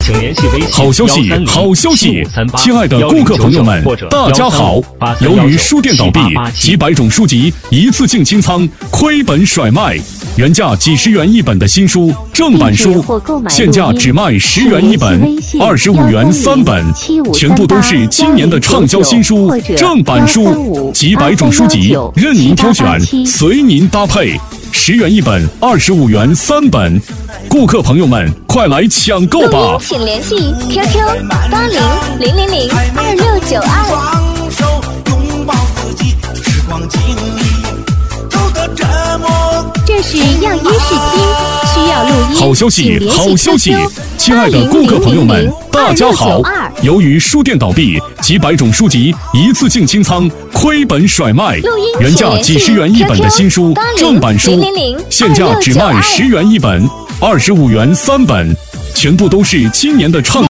请联系微信好消息，好消息！亲爱的顾客朋友们，大家好！由于书店倒闭，几百种书籍一次性清仓，亏本甩卖。原价几十元一本的新书正版书，现价只卖10元一本，25元3本，全部都是今年的畅销新书，正版书，几百种书籍任您挑选，随您搭配。10元一本，25元3本，顾客朋友们，快来抢购吧！ 请联系 QQ8000002692。这是样音试听，需要录音。 好消息，好消息！亲爱的顾客朋友们，大家好！由于书店倒闭，几百种书籍一次性清仓，亏本甩卖。原价几十元一本的新书，正版书，现价只卖10元一本，25元3本，全部都是今年的畅